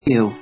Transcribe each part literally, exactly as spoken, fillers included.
You.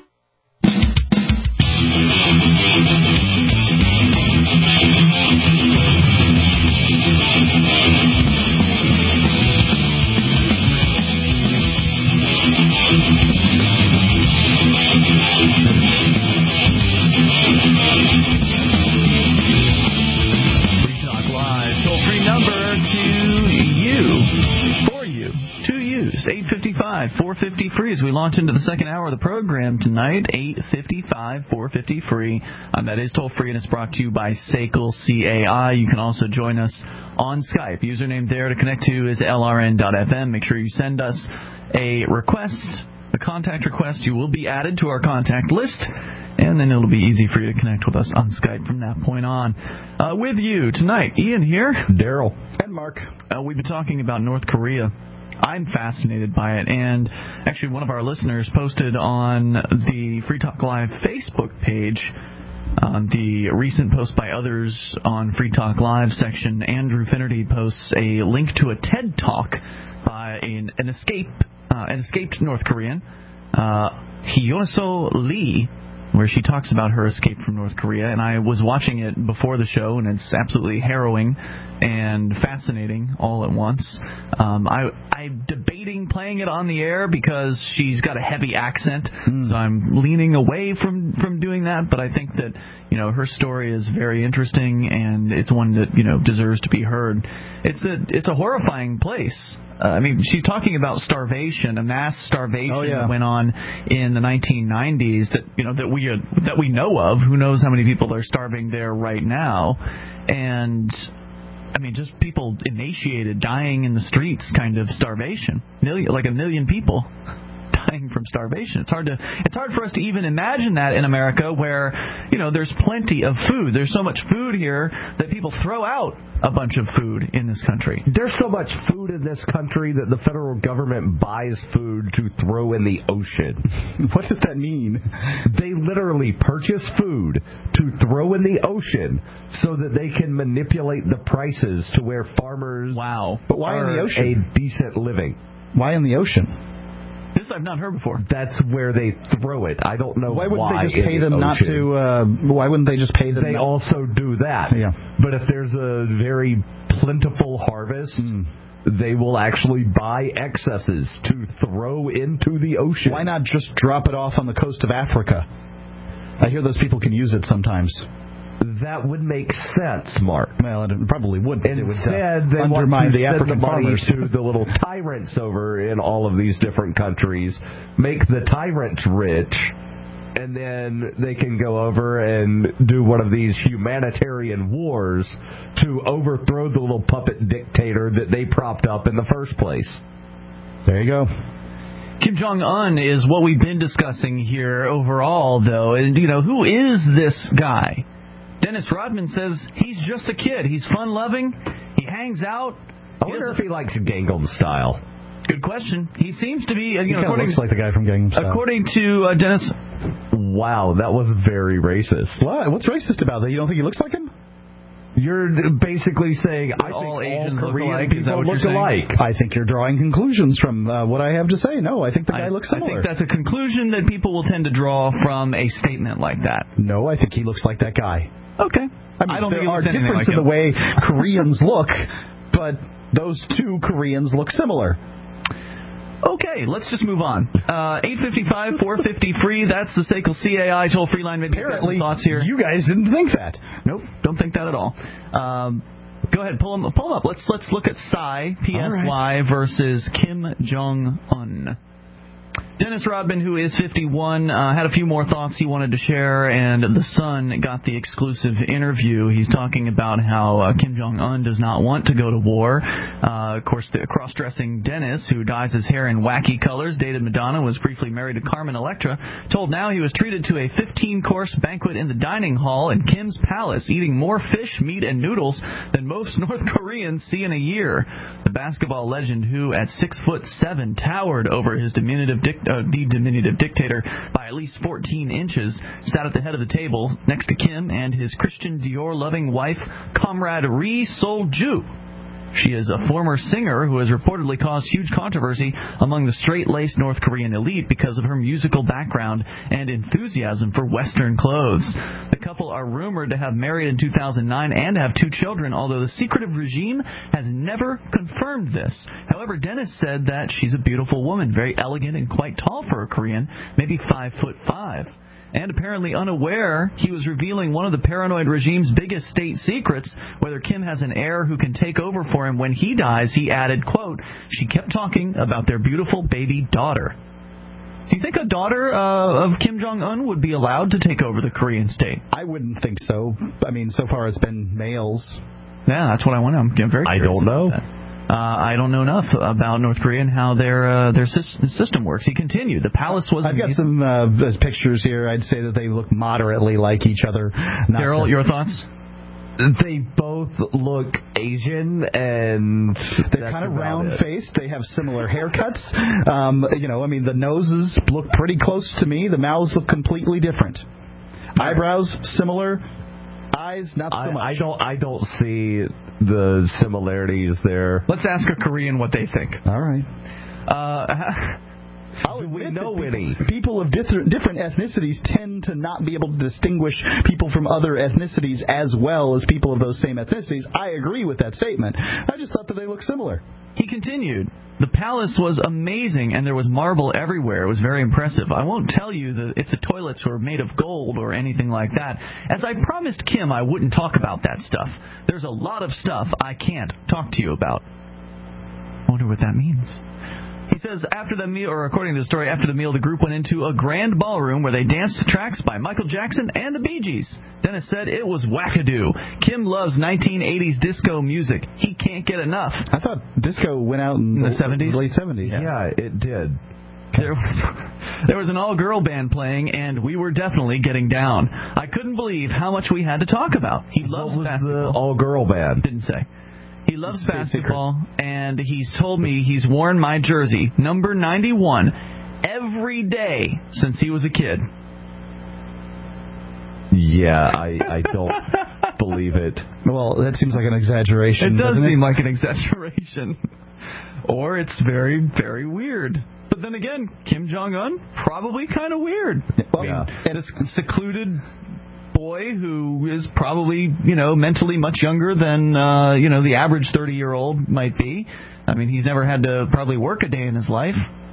eight fifty-five, four fifty free as we launch into the second hour of the program tonight. eight fifty-five, four fifty free. Um, that is toll free, and it's brought to you by S A C L C A I. You can also join us on Skype. Username there to connect to is L R N dot F M. Make sure you send us a request, a contact request. You will be added to our contact list, and then it'll be easy for you to connect with us on Skype from that point on. Uh, with you tonight, Ian here. Daryl. And Mark. Uh, we've been talking about North Korea. I'm fascinated by it, and actually one of our listeners posted on the Free Talk Live Facebook page, on the recent post by others on Free Talk Live section, Andrew Finnerty posts a link to a TED Talk by an, an, escape, uh, an escaped North Korean, uh, Hyoso Lee, where she talks about her escape from North Korea, and I was watching it before the show, and it's absolutely harrowing and fascinating all at once. Um, I, I'm debating playing it on the air because she's got a heavy accent, mm. so I'm leaning away from, from doing that, but I think that, you know, her story is very interesting, and it's one that, you know, deserves to be heard. It's a, it's a horrifying place. Uh, I mean, she's talking about starvation, a mass starvation oh, yeah. that went on in the nineteen nineties that, you know, that we uh, that we know of. Who knows how many people are starving there right now? And I mean, just people emaciated, dying in the streets, kind of starvation. Million, like a million people dying from starvation. It's hard to, it's hard for us to even imagine that in America, where, you know, there's plenty of food. There's so much food here that people throw out a bunch of food in this country. There's so much food in this country that the federal government buys food to throw in the ocean. What does that mean? They literally purchase food to throw in the ocean so that they can manipulate the prices to where farmers wow. But why are in the ocean? a decent living. Why in the ocean? This I've not heard before. That's where they throw it. I don't know why. Why wouldn't why they just pay them the not to? Uh, why wouldn't they just pay them? They not? also do that. Yeah. But if there's a very plentiful harvest, mm. they will actually buy excesses to throw into the ocean. Why not just drop it off on the coast of Africa? I hear those people can use it sometimes. That would make sense, Mark. Well, it probably would. But Instead, it would uh, they undermine want to the African the money farmers. to the little tyrants over in all of these different countries, make the tyrants rich, and then they can go over and do one of these humanitarian wars to overthrow the little puppet dictator that they propped up in the first place. There you go. Kim Jong-un is what we've been discussing here overall, though. And, you know, who is this guy? Dennis Rodman says he's just a kid. He's fun-loving. He hangs out. I wonder if he likes Gangnam Style. Good question. He seems to be, you he know, kind of looks like the guy from Gangnam Style. According to uh, Dennis. Wow, that was very racist. What? What's racist about that? You don't think he looks like him? You're basically saying I all think Asians all look Korean alike. people Is that what look you're alike. I think you're drawing conclusions from uh, what I have to say. No, I think the guy I, looks similar. I think that's a conclusion that people will tend to draw from a statement like that. No, I think he looks like that guy. Okay. I mean, I don't there think are differences differences like in the way Koreans look, but those two Koreans look similar. Okay, let's just move on. Uh, eight fifty-five, four fifty free. That's the S A C L C A I toll-free line. Maybe apparently, thoughts here. You guys didn't think that. Nope, don't think that at all. Um, go ahead, pull them, pull them up. Let's let's look at Psy, P S Y, right. versus Kim Jong-un. Dennis Rodman, who is fifty-one, uh, had a few more thoughts he wanted to share, and The Sun got the exclusive interview. He's talking about how uh, Kim Jong-un does not want to go to war. Uh, of course, the cross-dressing Dennis, who dyes his hair in wacky colors, dated Madonna, was briefly married to Carmen Electra, told Now he was treated to a fifteen-course banquet in the dining hall in Kim's palace, eating more fish, meat, and noodles than most North Koreans see in a year. The basketball legend, who at six foot seven towered over his diminutive dic- uh, the diminutive dictator by at least fourteen inches, sat at the head of the table next to Kim and his Christian Dior-loving wife, Comrade Ri Sol-ju. She is a former singer who has reportedly caused huge controversy among the straight-laced North Korean elite because of her musical background and enthusiasm for Western clothes. The couple are rumored to have married in two thousand nine and have two children, although the secretive regime has never confirmed this. However, Dennis said that she's a beautiful woman, very elegant and quite tall for a Korean, maybe five foot five. And apparently unaware, he was revealing one of the paranoid regime's biggest state secrets, whether Kim has an heir who can take over for him when he dies. He added, quote, she kept talking about their beautiful baby daughter. Do you think a daughter uh, of Kim Jong-un would be allowed to take over the Korean state? I wouldn't think so. I mean, so far it's been males. Yeah, that's what I want to. I'm very I curious don't know. about that. Uh, I don't know enough about North Korea and how their uh, their system works. He continued. The palace was. I've got some uh, pictures here. I'd say that they look moderately like each other. Daryl, to... your thoughts? They both look Asian, and they're kind of round-faced. They have similar haircuts. Um, you know, I mean, the noses look pretty close to me. The mouths look completely different. Eyebrows similar. Eyes not so I, much. I don't. I don't see the similarities there. Let's ask a Korean what they think. All right. Uh, How do we know any? People of different, different ethnicities tend to not be able to distinguish people from other ethnicities as well as people of those same ethnicities. I agree with that statement. I just thought that they look similar. He continued, the palace was amazing and there was marble everywhere. It was very impressive. I won't tell you the, if the toilets were made of gold or anything like that. As I promised Kim, I wouldn't talk about that stuff. There's a lot of stuff I can't talk to you about. I wonder what that means. He says, after the meal, or according to the story, after the meal, the group went into a grand ballroom where they danced to tracks by Michael Jackson and the Bee Gees. Dennis said it was wackadoo. Kim loves nineteen eighties disco music. He can't get enough. I thought disco went out in, in the seventies? Late seventies. Yeah, yeah it did. There was, there was an all-girl band playing, and we were definitely getting down. I couldn't believe how much we had to talk about. He loves what was basketball. The all-girl band? Didn't say. He loves basketball, and he's told me he's worn my jersey, number ninety-one, every day since he was a kid. Yeah, I, I don't believe it. Well, that seems like an exaggeration. It does doesn't seem it? like an exaggeration. Or it's very, very weird. But then again, Kim Jong-un, probably kind of weird. Well, I mean, yeah. and a secluded boy who is probably, you know, mentally much younger than, uh, you know, the average thirty-year-old might be. I mean, he's never had to probably work a day in his life.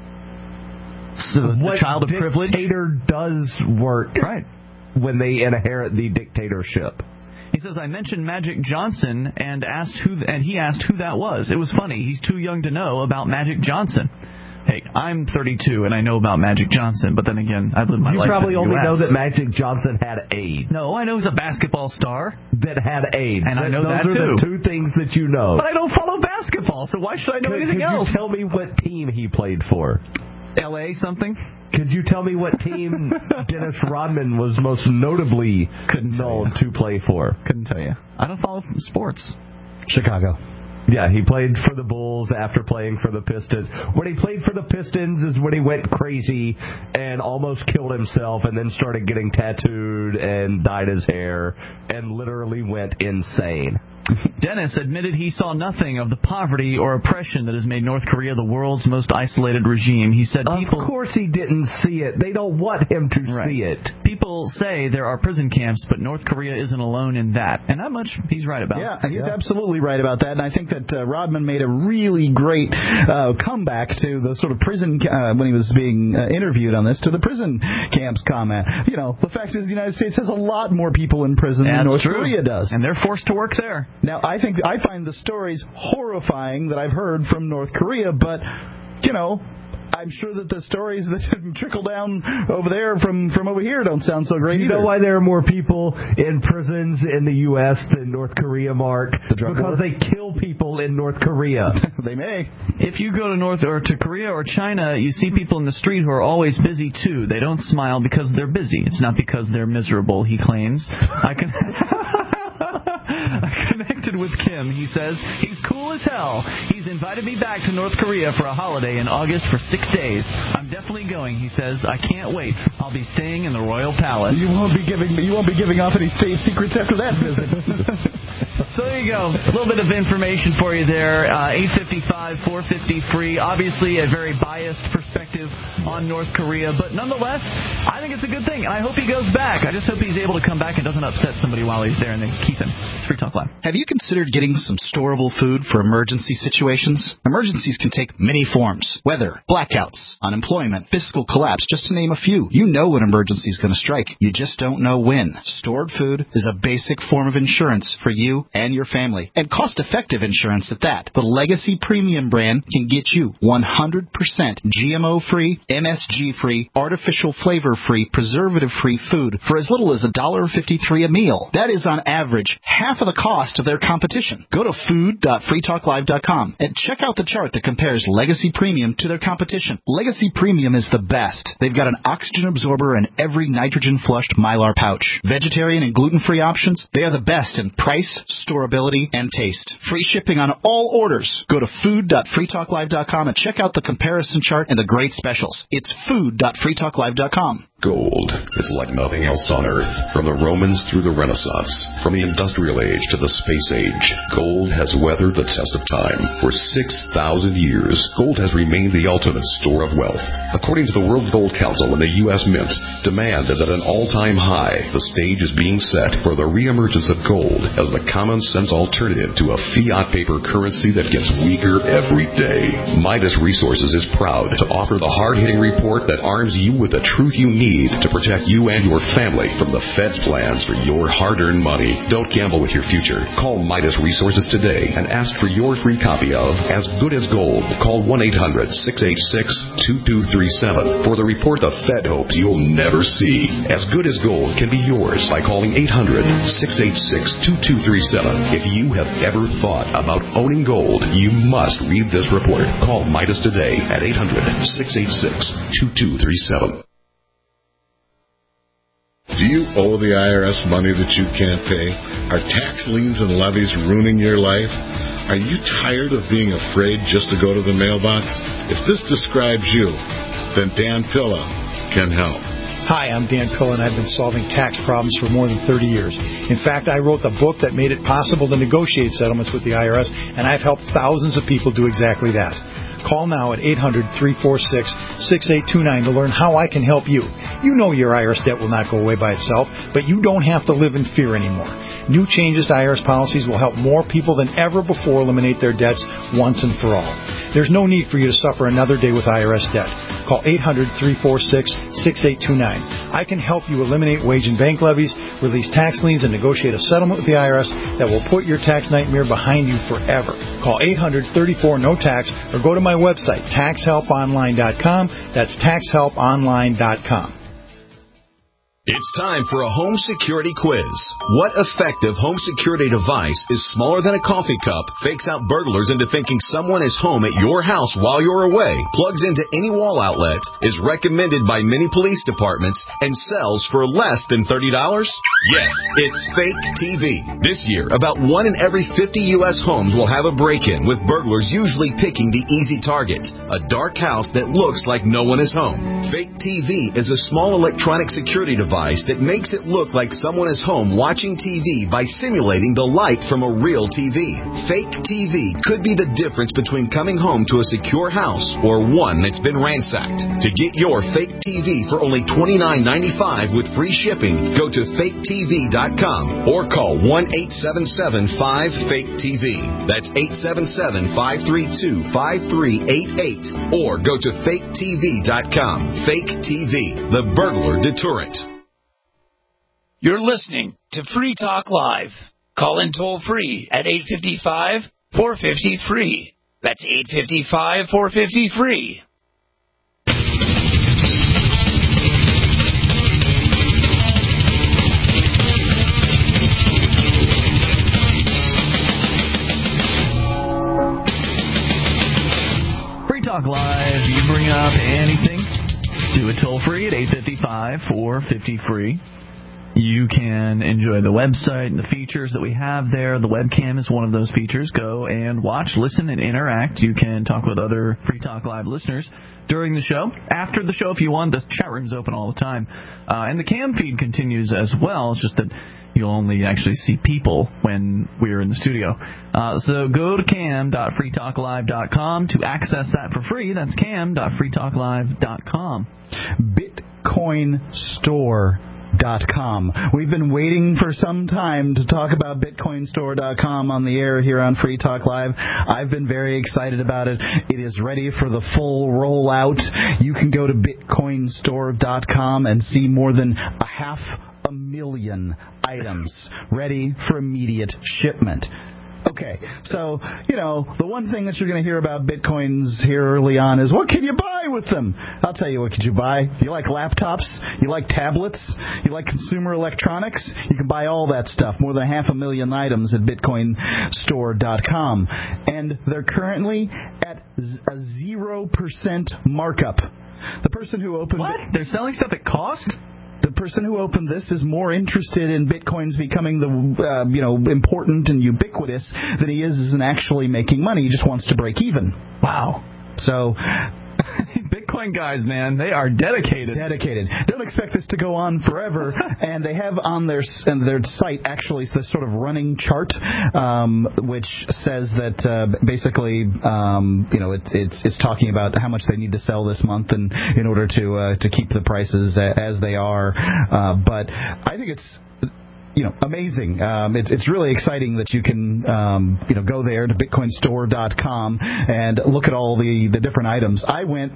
So what the child of privilege. Dictator does work right when they inherit the dictatorship. He says, I mentioned Magic Johnson and asked who, and he asked who that was. It was funny. He's too young to know about Magic Johnson. Hey, I'm thirty-two and I know about Magic Johnson, but then again, I've lived my you life in the You probably only U S know that Magic Johnson had AIDS. No, I know he's a basketball star. That had AIDS. And I know Those that are too. the two things that you know. But I don't follow basketball, so why should I know could, anything could else? You tell me what team he played for? L A something? Could you tell me what team Dennis Rodman was most notably Couldn't known to play for? Couldn't tell you. I don't follow sports. Chicago. Yeah, he played for the Bulls after playing for the Pistons. When he played for the Pistons is when he went crazy and almost killed himself and then started getting tattooed and dyed his hair and literally went insane. Dennis admitted he saw nothing of the poverty or oppression that has made North Korea the world's most isolated regime. He said people... Of course he didn't see it. They don't want him to right. see it. People say there are prison camps, but North Korea isn't alone in that. And that much he's right about. Yeah, he's yeah. absolutely right about that. And I think that uh, Rodman made a really great uh, comeback to the sort of prison, uh, when he was being uh, interviewed on this, to the prison camps comment. You know, the fact is the United States has a lot more people in prison That's than North true. Korea does. And they're forced to work there. Now, I think I find the stories horrifying that I've heard from North Korea, but, you know, I'm sure that the stories that trickle down over there from, from over here don't sound so great you either. You know why there are more people in prisons in the U S than North Korea, Mark? The drug because war? they kill people in North Korea. They may. If you go to North or to Korea or China, you see people in the street who are always busy, too. They don't smile because they're busy. It's not because they're miserable, he claims. I can... I connected with Kim. He says he's cool as hell. He's invited me back to North Korea for a holiday in August for six days. I'm definitely going. He says I can't wait. I'll be staying in the Royal Palace. You won't be giving you won't be giving off any state secrets after that visit. So there you go. A little bit of information for you there. Uh, eight fifty-five, four fifty, free. Obviously, a very biased perspective on North Korea, but nonetheless, I think it's a good thing, and I hope he goes back. I just hope he's able to come back and doesn't upset somebody while he's there, and they keep him. It's Free Talk Live. Have you considered getting some storable food for emergency situations? Emergencies can take many forms. Weather, blackouts, unemployment, fiscal collapse, just to name a few. You know when emergency is going to strike. You just don't know when. Stored food is a basic form of insurance for you and your family, and cost-effective insurance at that. The Legacy Premium brand can get you one hundred percent G M O-free, M S G-free, artificial flavor-free, preservative-free food for as little as one dollar fifty-three a meal. That is on average half of the cost of their competition. Go to food dot free talk live dot com and check out the chart that compares Legacy Premium to their competition. Legacy Premium is the best. They've got an oxygen absorber in every nitrogen-flushed Mylar pouch. Vegetarian and gluten-free options, they are the best in price, storability, and taste. Free shipping on all orders. Go to food dot free talk live dot com and check out the comparison chart and the great specials. It's food dot free talk live dot com. Gold is like nothing else on Earth. From the Romans through the Renaissance, from the Industrial Age to the Space Age, gold has weathered the test of time. For six thousand years, gold has remained the ultimate store of wealth. According to the World Gold Council and the U S Mint, demand is at an all-time high. The stage is being set for the reemergence of gold as the common-sense alternative to a fiat paper currency that gets weaker every day. Midas Resources is proud to offer the hard-hitting report that arms you with the truth you need to protect you and your family from the Fed's plans for your hard-earned money. Don't gamble with your future. Call Midas Resources today and ask for your free copy of As Good as Gold. Call one eight hundred six eight six two two three seven for the report the Fed hopes you'll never see. As Good as Gold can be yours by calling eight hundred six eight six two two three seven. If you have ever thought about owning gold, you must read this report. Call Midas today at eight hundred six eight six two two three seven. Do you owe the I R S money that you can't pay? Are tax liens and levies ruining your life? Are you tired of being afraid just to go to the mailbox? If this describes you, then Dan Pilla can help. Hi, I'm Dan Pilla, and I've been solving tax problems for more than thirty years. In fact, I wrote the book that made it possible to negotiate settlements with the I R S, and I've helped thousands of people do exactly that. Call now at eight hundred three four six six eight two nine to learn how I can help you. You know your I R S debt will not go away by itself, but you don't have to live in fear anymore. New changes to I R S policies will help more people than ever before eliminate their debts once and for all. There's no need for you to suffer another day with I R S debt. Call eight hundred three four six six eight two nine. I can help you eliminate wage and bank levies, release tax liens, and negotiate a settlement with the I R S that will put your tax nightmare behind you forever. Call eight hundred thirty-four no tax or go to my website, tax help online dot com. That's tax help online dot com. It's time for a home security quiz. What effective home security device is smaller than a coffee cup, fakes out burglars into thinking someone is home at your house while you're away, plugs into any wall outlet, is recommended by many police departments, and sells for less than thirty dollars? Yes, it's Fake T V. This year, about one in every fifty U S homes will have a break-in, with burglars usually picking the easy target, a dark house that looks like no one is home. Fake T V is a small electronic security device that makes it look like someone is home watching T V by simulating the light from a real T V. Fake T V could be the difference between coming home to a secure house or one that's been ransacked. To get your fake T V for only twenty-nine ninety-five with free shipping, go to fake T V dot com or call one eight seven seven five fake T V. That's eight seven seven five three two five three eight eight or go to fake T V dot com. Fake T V, the burglar deterrent. You're listening to Free Talk Live. Call in toll free at eight five five, four five zero, free. That's eight five five, four five zero, free. Free Talk Live. You bring up anything, do it toll free at eight five five, four five zero, free. You can enjoy the website and the features that we have there. The webcam is one of those features. Go and watch, listen, and interact. You can talk with other Free Talk Live listeners during the show. After the show, if you want, the chat room's open all the time. Uh, and the cam feed continues as well. It's just that you'll only actually see people when we're in the studio. Uh, so go to cam dot free talk live dot com to access that for free. That's cam dot free talk live dot com. Bitcoin Store dot com. We've been waiting for some time to talk about Bitcoin Store dot com on the air here on Free Talk Live. I've been very excited about it. It is ready for the full rollout. You can go to Bitcoin Store dot com and see more than a half a million items ready for immediate shipment. Okay, so, you know, the one thing that you're going to hear about Bitcoins here early on is, what can you buy with them? I'll tell you what could you buy. You like laptops? You like tablets? You like consumer electronics? You can buy all that stuff. More than half a million items at Bitcoin Store dot com. And they're currently at a zero percent markup. The person who opened... What? They're selling stuff at cost? The person who opened this is more interested in Bitcoins becoming the uh, you know important and ubiquitous than he is in actually making money. He just wants to break even. Wow. So... Bitcoin guys, man, they are dedicated. Dedicated. Don't expect this to go on forever. And they have on their on their site actually this sort of running chart, um, which says that uh, basically, um, you know, it, it's it's talking about how much they need to sell this month, and in order to uh, to keep the prices as they are. Uh, but I think it's, you know, amazing. Um, it's it's really exciting that you can, um, you know, go there to Bitcoin Store dot com and look at all the, the different items. I went...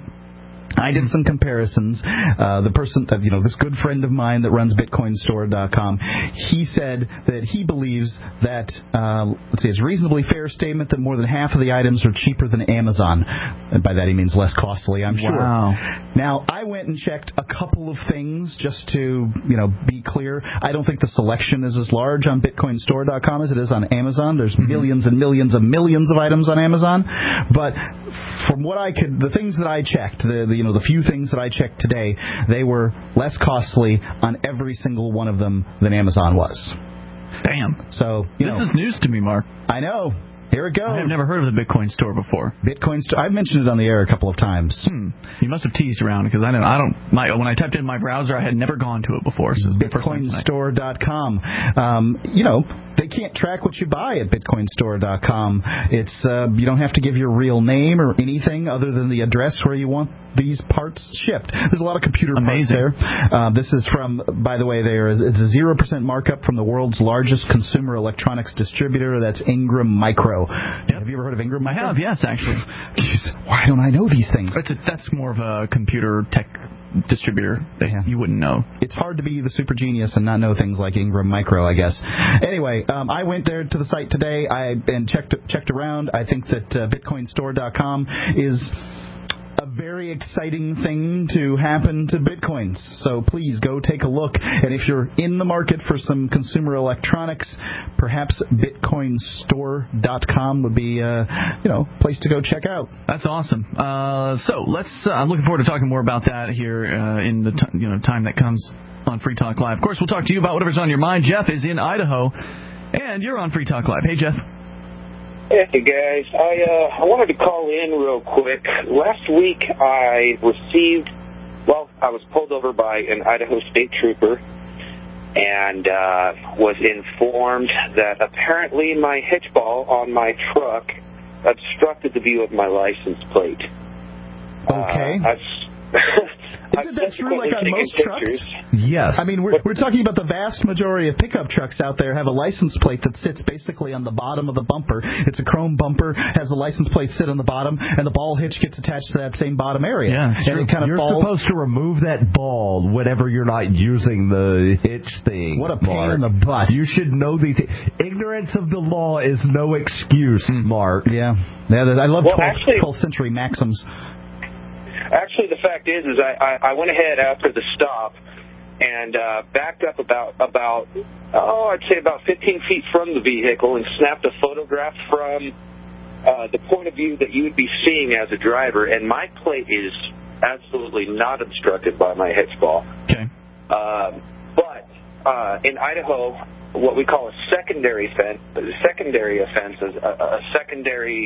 I did some comparisons. Uh, the person, uh, you know, this good friend of mine that runs Bitcoin Store dot com, he said that he believes that, uh, let's see, it's a reasonably fair statement that more than half of the items are cheaper than Amazon. And by that he means less costly, I'm sure. Wow. Now, I went and checked a couple of things just to, you know, be clear. I don't think the selection is as large on Bitcoin Store dot com as it is on Amazon. There's mm-hmm. millions and millions and millions of items on Amazon. But from what I could, the things that I checked, the, the you know, the few things that I checked today, they were less costly on every single one of them than Amazon was. Damn. So, you this know, is news to me, Mark. I know. Here it goes. I have never heard of the Bitcoin Store before. Bitcoin Store. I've mentioned it on the air a couple of times. Hmm. You must have teased around because I don't. I don't. My when I typed in my browser, I had never gone to it before. So Bitcoin Store dot com. Um, you know, they can't track what you buy at Bitcoin Store dot com. It's uh, you don't have to give your real name or anything other than the address where you want these parts shipped. There's a lot of computer Amazing. parts there. Uh, this is from, by the way, there is it's a zero percent markup from the world's largest consumer electronics distributor. That's Ingram Micro. Yep. Have you ever heard of Ingram Micro? I have, yes, actually. Jeez, why don't I know these things? That's, a, that's more of a computer tech distributor that yeah. you wouldn't know. It's hard to be the super genius and not know things like Ingram Micro, I guess. Anyway, um, I went there to the site today I and checked checked around. I think that uh, Bitcoin Store dot com is a very exciting thing to happen to Bitcoins. So please go take a look. And if you're in the market for some consumer electronics, perhaps Bitcoin Store dot com would be a you know place to go check out. That's awesome. Uh, so let's. Uh, I'm looking forward to talking more about that here uh, in the t- you know time that comes on Free Talk Live. Of course, we'll talk to you about whatever's on your mind. Jeff is in Idaho, and you're on Free Talk Live. Hey, Jeff. Hey guys, I uh, I wanted to call in real quick. Last week I received, well, I was pulled over by an Idaho State Trooper and uh, was informed that apparently my hitch ball on my truck obstructed the view of my license plate. Okay. Uh, Isn't that true, like on most trucks? Yes. I mean, we're, we're talking about the vast majority of pickup trucks out there have a license plate that sits basically on the bottom of the bumper. It's a chrome bumper, has the license plate sit on the bottom, and the ball hitch gets attached to that same bottom area. Yeah, and it kind of you're falls. supposed to remove that ball whenever you're not using the hitch thing. What a pain Mark. in the butt. You should know these. Ignorance of the law is no excuse, mm. Mark. Yeah. Yeah, I love well, twelfth, actually, twelfth century maxims. Actually, the fact is, is I, I, I went ahead after the stop and uh, backed up about, about, oh, I'd say about fifteen feet from the vehicle and snapped a photograph from uh, the point of view that you would be seeing as a driver, and my plate is absolutely not obstructed by my hitch ball. Okay. Um, but uh, in Idaho, what we call a secondary offense, secondary offense is a, a secondary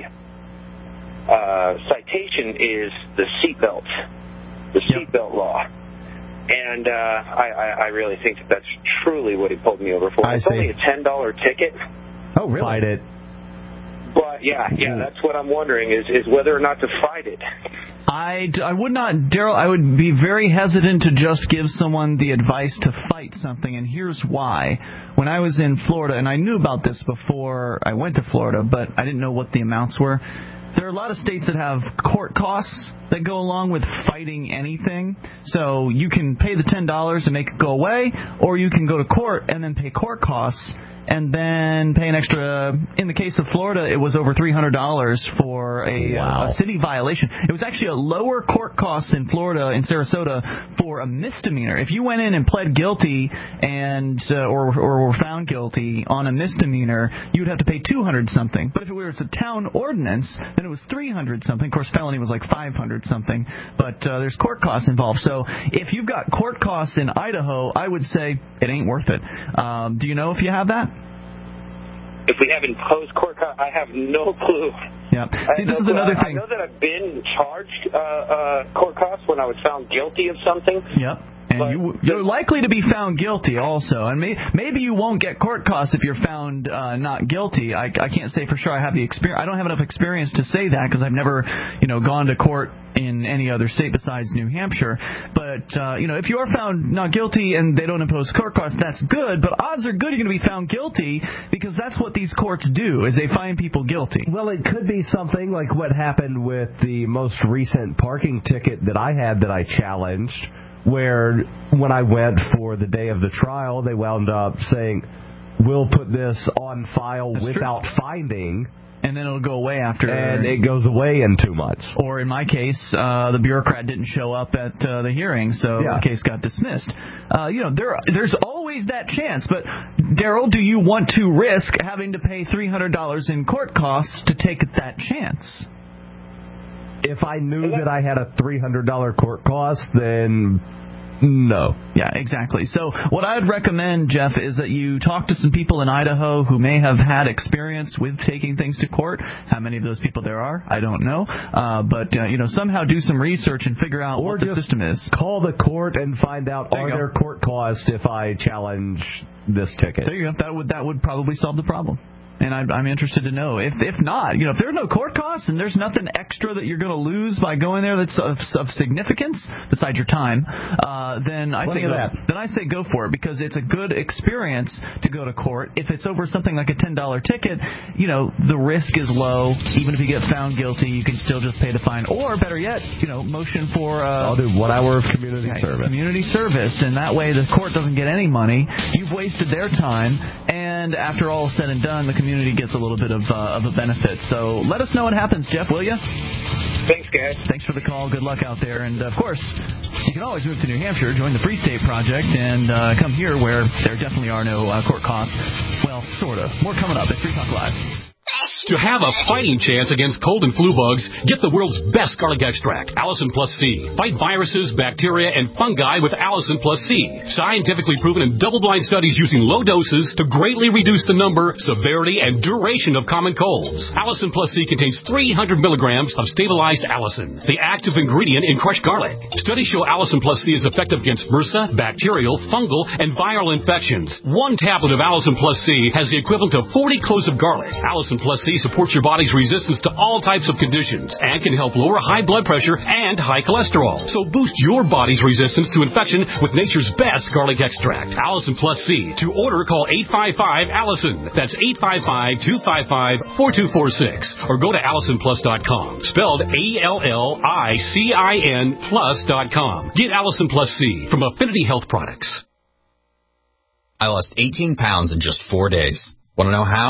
uh, citation is the seatbelt, the seatbelt yep. law. And uh, I, I, I really think that that's truly what he pulled me over for. I it's see. only a ten dollar ticket. Oh, really? Fight it. But, yeah, yeah, that's what I'm wondering is, is whether or not to fight it. I, I would not, Daryl, I would be very hesitant to just give someone the advice to fight something, and here's why. When I was in Florida, and I knew about this before I went to Florida, but I didn't know what the amounts were. There are a lot of states that have court costs that go along with fighting anything. So you can pay the ten dollars and make it go away, or you can go to court and then pay court costs and then pay an extra. In the case of Florida, it was over three hundred dollars for a, wow. uh, a city violation. It was actually a lower court cost in Florida, in Sarasota, for a misdemeanor. If you went in and pled guilty and uh, or, or were found guilty on a misdemeanor, you would have to pay two hundred something. But if it was a town ordinance, then it was three hundred something. Of course, felony was like five hundred something. But uh, there's court costs involved. So if you've got court costs in Idaho, I would say it ain't worth it. Um, do you know if you have that? If we have imposed court costs, I have no clue. Yeah. See, this no is clue. another I, thing. I know that I've been charged uh, uh, court costs when I was found guilty of something. Yep. And you, you're likely to be found guilty also. And may, maybe you won't get court costs if you're found uh, not guilty. I, I can't say for sure I have the experience. I don't have enough experience to say that because I've never, you know, gone to court in any other state besides New Hampshire. But, uh, you know, if you are found not guilty and they don't impose court costs, that's good. But odds are good you're going to be found guilty because that's what these courts do, is they find people guilty. Well, it could be something like what happened with the most recent parking ticket that I had that I challenged, where when I went for the day of the trial, they wound up saying, we'll put this on file That's without true. finding. And then it'll go away after. And it goes away in two months. Or in my case, uh, the bureaucrat didn't show up at uh, the hearing, so yeah. the case got dismissed. Uh, you know, there there's always that chance. But, Daryl, do you want to risk having to pay three hundred dollars in court costs to take that chance? If I knew that I had a three hundred dollars court cost, then no. Yeah, exactly. So what I would recommend, Jeff, is that you talk to some people in Idaho who may have had experience with taking things to court. How many of those people there are, I don't know. Uh, but, uh, you know, somehow do some research and figure out or what the system is. Call the court and find out, there are there court costs if I challenge this ticket? There you go. That would, that would probably solve the problem. And I'm, I'm interested to know. If if not, you know, if there are no court costs and there's nothing extra that you're going to lose by going there that's of, of significance besides your time, uh, then I say go, then I say go for it because it's a good experience to go to court. If it's over something like a ten dollar ticket, you know, the risk is low. Even if you get found guilty, you can still just pay the fine. Or better yet, you know, motion for uh, I'll do one hour of community okay, service. Community service, and that way the court doesn't get any money. You've wasted their time, and after all is said and done, the community gets a little bit of, uh, of a benefit. So let us know what happens, Jeff, will you? Thanks, guys. Thanks for the call. Good luck out there. And, of course, you can always move to New Hampshire, join the Free State Project, and uh, come here where there definitely are no uh, court costs. Well, sort of. More coming up at Free Talk Live. To have a fighting chance against cold and flu bugs, get the world's best garlic extract, Allison Plus C. Fight viruses, bacteria, and fungi with Allison Plus C. Scientifically proven in double-blind studies using low doses to greatly reduce the number, severity, and duration of common colds. Allison Plus C contains three hundred milligrams of stabilized allicin, the active ingredient in crushed garlic. Studies show Allison Plus C is effective against MRSA, bacterial, fungal, and viral infections. One tablet of Allison Plus C has the equivalent of forty cloves of garlic. Allison Plus C supports your body's resistance to all types of conditions and can help lower high blood pressure and high cholesterol. So boost your body's resistance to infection with nature's best garlic extract, Allison Plus C. To order, call eight five five, Allison. That's eight five five, two five five, four two four six. Or go to allison plus dot com. Spelled A L L I C I N plus dot com. Get Allison Plus C from Affinity Health Products. I lost eighteen pounds in just four days. Want to know how?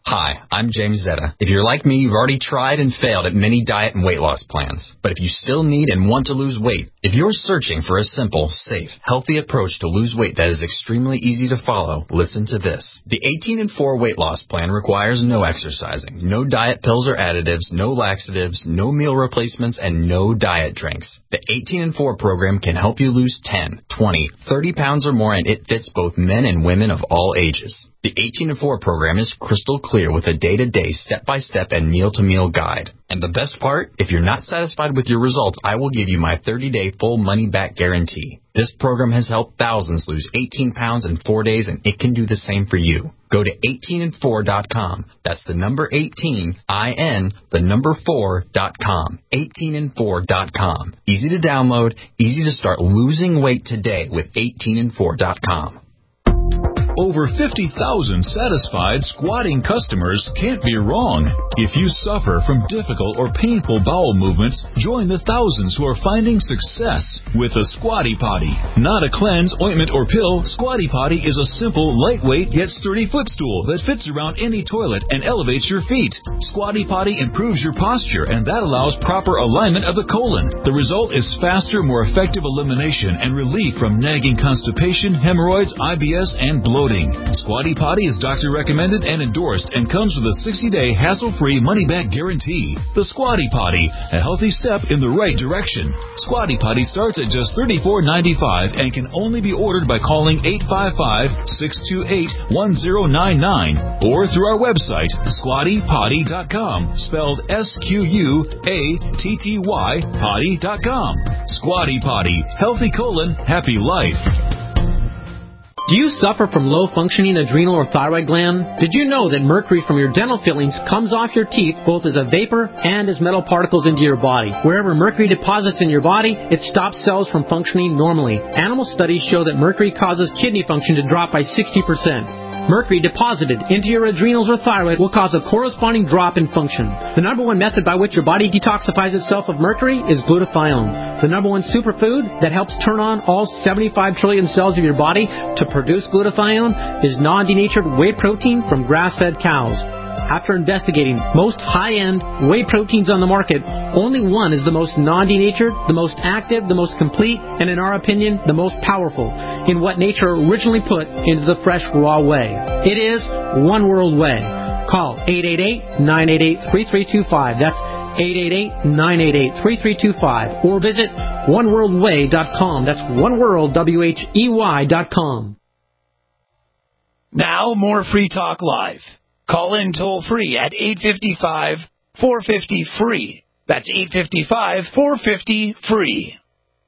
Hi, I'm James Zetta. If you're like me, you've already tried and failed at many diet and weight loss plans. But if you still need and want to lose weight, if you're searching for a simple, safe, healthy approach to lose weight that is extremely easy to follow, listen to this. The eighteen and four weight loss plan requires no exercising, no diet pills or additives, no laxatives, no meal replacements, and no diet drinks. The eighteen and four program can help you lose ten, twenty, thirty pounds or more, and it fits both men and women of all ages. The eighteen and four program is crystal clear with a day-to-day, step-by-step, and meal-to-meal guide. And the best part, if you're not satisfied with your results, I will give you my thirty-day full money-back guarantee. This program has helped thousands lose eighteen pounds in four days, and it can do the same for you. Go to eighteen and four dot com. That's the number eighteen, I N, the number four dot com. eighteen and four dot com. Easy to download, easy to start losing weight today with eighteen and four dot com. Over fifty thousand satisfied squatting customers can't be wrong. If you suffer from difficult or painful bowel movements, join the thousands who are finding success with a Squatty Potty. Not a cleanse, ointment, or pill, Squatty Potty is a simple, lightweight, yet sturdy footstool that fits around any toilet and elevates your feet. Squatty Potty improves your posture, and that allows proper alignment of the colon. The result is faster, more effective elimination and relief from nagging constipation, hemorrhoids, I B S, and bloating. Squatty Potty is doctor recommended and endorsed and comes with a sixty-day hassle-free money-back guarantee. The Squatty Potty, a healthy step in the right direction. Squatty Potty starts at just thirty-four ninety-five and can only be ordered by calling eight five five, six two eight, one zero nine nine or through our website, squatty potty dot com, spelled S Q U A T T Y potty dot com. Squatty Potty, healthy colon, happy life. Do you suffer from low-functioning adrenal or thyroid gland? Did you know that mercury from your dental fillings comes off your teeth both as a vapor and as metal particles into your body? Wherever mercury deposits in your body, it stops cells from functioning normally. Animal studies show that mercury causes kidney function to drop by sixty percent. Mercury deposited into your adrenals or thyroid will cause a corresponding drop in function. The number one method by which your body detoxifies itself of mercury is glutathione. The number one superfood that helps turn on all seventy-five trillion cells of your body to produce glutathione is non-denatured whey protein from grass-fed cows. After investigating most high-end whey proteins on the market, only one is the most non-denatured, the most active, the most complete, and in our opinion, the most powerful in what nature originally put into the fresh, raw whey. It is One World Whey. Call eight eight eight, nine eight eight, three three two five. That's eight eight eight, nine eight eight, three three two five. Or visit one world way dot com. That's oneworld, W H E Y dot com. Now, more Free Talk Live. Call in toll-free at eight five five, four five zero, free. That's eight five five, four five zero, free.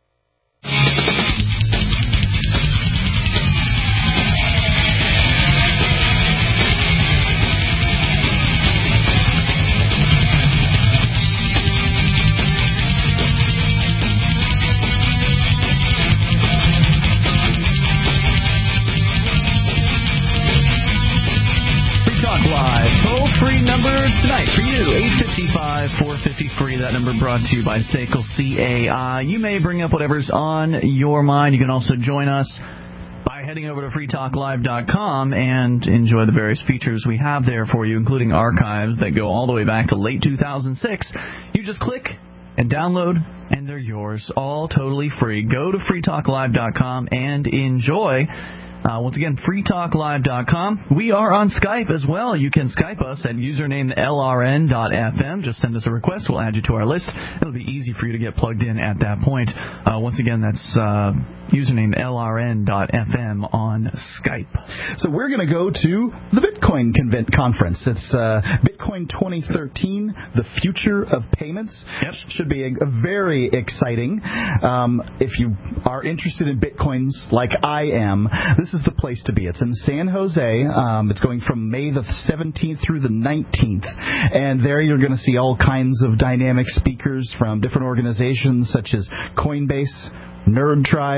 Tonight for you, eight five five, four five zero, free. That number brought to you by S A C L C A I. You may bring up whatever's on your mind. You can also join us by heading over to free talk live dot com and enjoy the various features we have there for you, including archives that go all the way back to late two thousand six. You just click and download, and they're yours, all totally free. Go to free talk live dot com and enjoy. Uh, once again, free talk live dot com. We are on Skype as well. You can Skype us at username L R N dot F M. Just send us a request. We'll add you to our list. It'll be easy for you to get plugged in at that point. Uh, once again, that's uh, username L R N dot F M on Skype. So we're going to go to the Bitcoin convent conference. It's uh, Bitcoin twenty thirteen, the future of payments. Yep. Should be a, a very exciting. Um, if you are interested in Bitcoins like I am, this is the place to be. It's in San Jose. Um, it's going from May the seventeenth through the nineteenth. And there you're going to see all kinds of dynamic speakers from different organizations such as Coinbase, Nerd Tribe,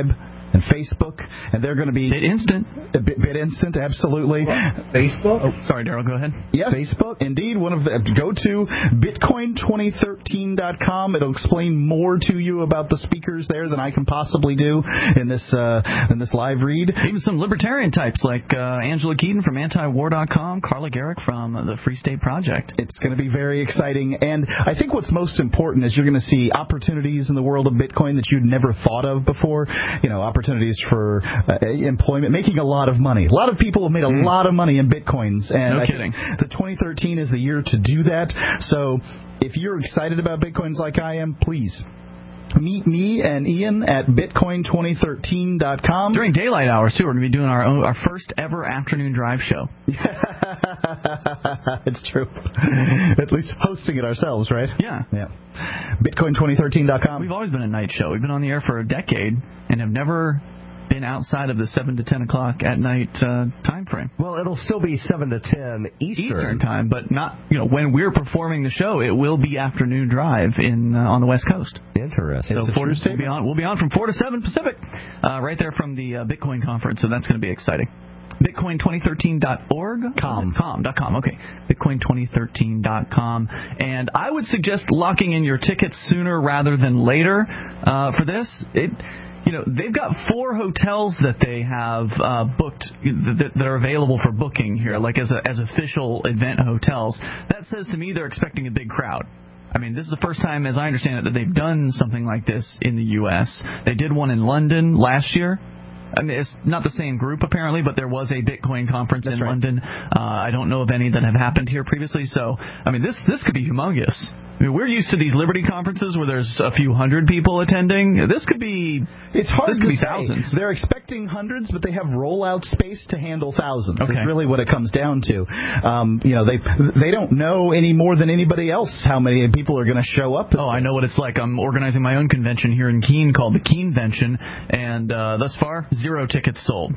and Facebook, and they're going to be... BitInstant. Bit, BitInstant, absolutely. Facebook? Oh, sorry, Daryl, go ahead. Yes. Facebook? Indeed. One of the, go to bitcoin twenty thirteen dot com. It'll explain more to you about the speakers there than I can possibly do in this uh, in this live read. Even some libertarian types like uh, Angela Keaton from anti war dot com, Carla Garrick from the Free State Project. It's going to be very exciting. And I think what's most important is you're going to see opportunities in the world of Bitcoin that you'd never thought of before. You know, opportunities for uh, employment, making a lot of money. A lot of people have made a mm. lot of money in Bitcoins. And no I kidding. think the twenty thirteen is the year to do that. So if you're excited about Bitcoins like I am, please meet me and Ian at bitcoin twenty thirteen dot com. During daylight hours, too. We're going to be doing our own, our first ever afternoon drive show. It's true. At least hosting it ourselves, right? Yeah. Yeah. bitcoin twenty thirteen dot com. We've always been a night show. We've been on the air for a decade and have never been outside of the seven to ten o'clock at night uh, time frame. Well, it'll still be seven to ten Eastern. Eastern time, but not, you know, when we're performing the show, it will be afternoon drive in uh, on the West Coast. Interesting. So four to, we'll, be on, we'll be on from four to seven Pacific, uh, right there from the uh, Bitcoin conference, so that's going to be exciting. bitcoin twenty thirteen dot org? Com. Com. Dot com. Okay. bitcoin twenty thirteen dot com. And I would suggest locking in your tickets sooner rather than later uh, for this. It... You know, they've got four hotels that they have uh, booked that, that are available for booking here, like as a, as official event hotels. That says to me they're expecting a big crowd. I mean, this is the first time, as I understand it, that they've done something like this in the U S. They did one in London last year. I mean, it's not the same group, apparently, but there was a Bitcoin conference That's in right. London. Uh, I don't know of any that have happened here previously. So, I mean, this this could be humongous. I mean, we're used to these Liberty conferences where there's a few hundred people attending. This could be It's hard this to could be say. thousands. They're expecting hundreds, but they have rollout space to handle thousands. Okay. Is really what it comes down to. Um, you know, they they don't know any more than anybody else how many people are going to show up. Oh, I know what it's like. I'm organizing my own convention here in Keene called the Keenvention, and uh, thus far, zero tickets sold.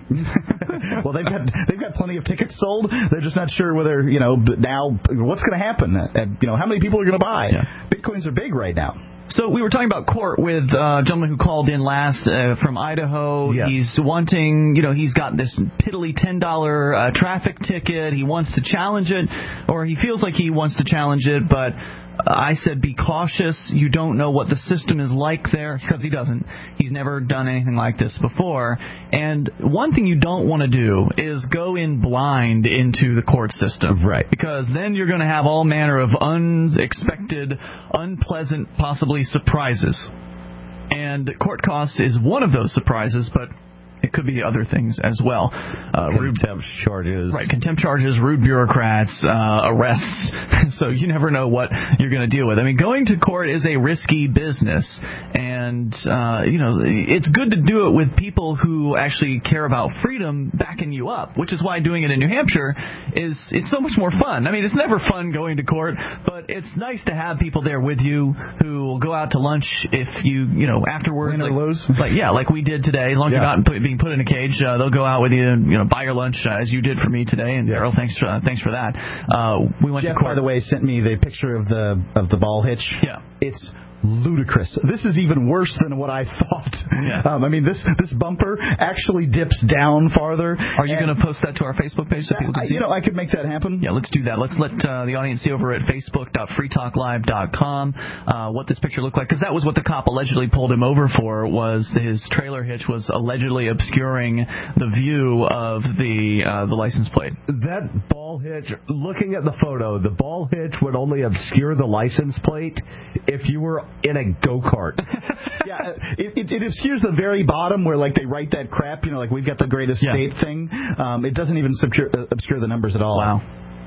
Well, they've got they've got plenty of tickets sold. They're just not sure whether, you know, now what's going to happen. Uh, you know, how many people are going to buy? Yeah. Bitcoins are big right now. So we were talking about court with uh, a gentleman who called in last uh, from Idaho. Yes. He's wanting, you know, he's got this piddly ten dollars uh, traffic ticket. He wants to challenge it, or he feels like he wants to challenge it, but I said, be cautious. You don't know what the system is like there, because he doesn't. He's never done anything like this before. And one thing you don't want to do is go in blind into the court system. Right. Because then you're going to have all manner of unexpected, unpleasant, possibly surprises. And court costs is one of those surprises, but it could be other things as well. Uh, contempt rude, charges. Right, contempt charges, rude bureaucrats, uh, arrests. So you never know what you're going to deal with. I mean, going to court is a risky business. And, uh, you know, it's good to do it with people who actually care about freedom backing you up, which is why doing it in New Hampshire is it's so much more fun. I mean, it's never fun going to court, but it's nice to have people there with you who will go out to lunch if you, you know, afterwards. Win or like, lose. Like, yeah, like we did today. As long as Yeah. you're not put, being put in a cage, uh, they'll go out with you and, you know, buy your lunch uh, as you did for me today. And Daryl, thanks for uh, thanks for that. Uh, we went Jeff, to court. by the way, sent me the picture of the of the ball hitch. Yeah. It's ludicrous. This is even worse than what I thought. Yeah. Um, I mean, this this bumper actually dips down farther. Are you going to post that to our Facebook page so people can I, see You know, I could make that happen. Yeah, let's do that. Let's let uh, the audience see over at facebook dot free talk live dot com uh, what this picture looked like, because that was what the cop allegedly pulled him over for, was his trailer hitch was allegedly obscuring the view of the uh, the license plate. That ball hitch, looking at the photo, the ball hitch would only obscure the license plate if you were in a go-kart. Yeah, it, it, it obscures the very bottom where, like, they write that crap, you know, like we've got the greatest Yeah. state thing. Um, it doesn't even obscure, uh, obscure the numbers at all. Wow.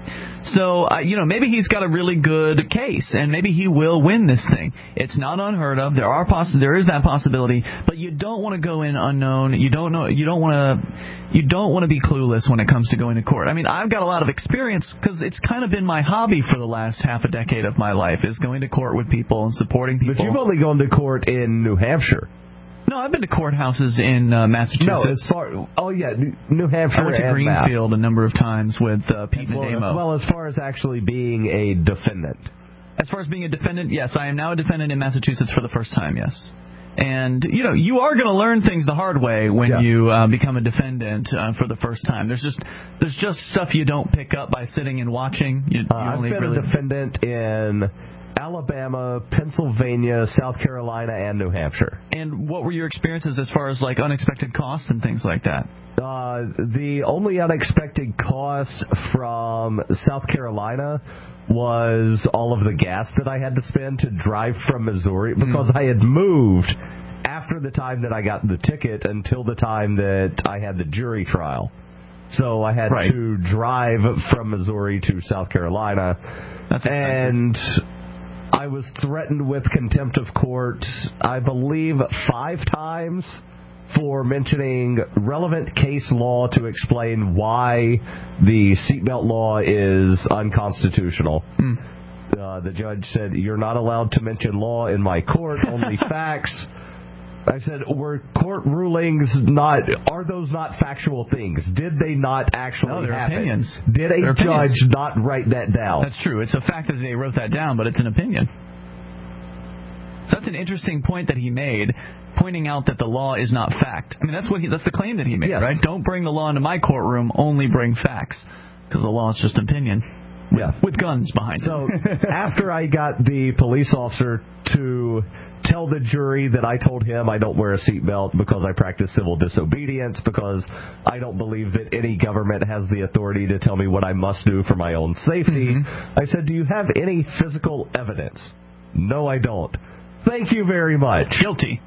So, uh, you know, maybe he's got a really good case, and maybe he will win this thing. It's not unheard of. There are poss- there is that possibility, but you don't want to go in unknown. You don't know. You don't want to. You don't want to be clueless when it comes to going to court. I mean, I've got a lot of experience because it's kind of been my hobby for the last half a decade of my life, is going to court with people and supporting people. But you've only gone to court in New Hampshire. No, I've been to courthouses in uh, Massachusetts. No, as far, oh yeah, New Hampshire. I went to and Greenfield Mass. a number of times with uh, Pete Nademo. Well, as far as actually being a defendant. As far as being a defendant, yes, I am now a defendant in Massachusetts for the first time, yes. And, you know, you are going to learn things the hard way when Yeah. you uh, become a defendant uh, for the first time. There's just there's just stuff you don't pick up by sitting and watching. You, you Uh, I've only been really... a defendant in Alabama, Pennsylvania, South Carolina, and New Hampshire. And what were your experiences as far as, like, unexpected costs and things like that? Uh, the only unexpected cost from South Carolina was all of the gas that I had to spend to drive from Missouri because mm. I had moved after the time that I got the ticket until the time that I had the jury trial. So I had right. to drive from Missouri to South Carolina. That's expensive. And I was threatened with contempt of court, I believe, five times for mentioning relevant case law to explain why the seatbelt law is unconstitutional. Mm. Uh, the judge said, "You're not allowed to mention law in my court, only facts." I said, "Were court rulings not, are those not factual things? Did they not actually no, they're happen? Opinions. Did a they're judge opinions. not write that down?" That's true. It's a fact that they wrote that down, but it's an opinion. So that's an interesting point that he made, pointing out that the law is not fact. I mean, that's what he, that's the claim that he made, yes. right? Don't bring the law into my courtroom, only bring facts, because the law is just opinion. With, yeah. with guns behind so it. So after I got the police officer to tell the jury that I told him I don't wear a seatbelt because I practice civil disobedience, because I don't believe that any government has the authority to tell me what I must do for my own safety, mm-hmm. I said, "Do you have any physical evidence?" "No, I don't." "Thank you very much." Guilty.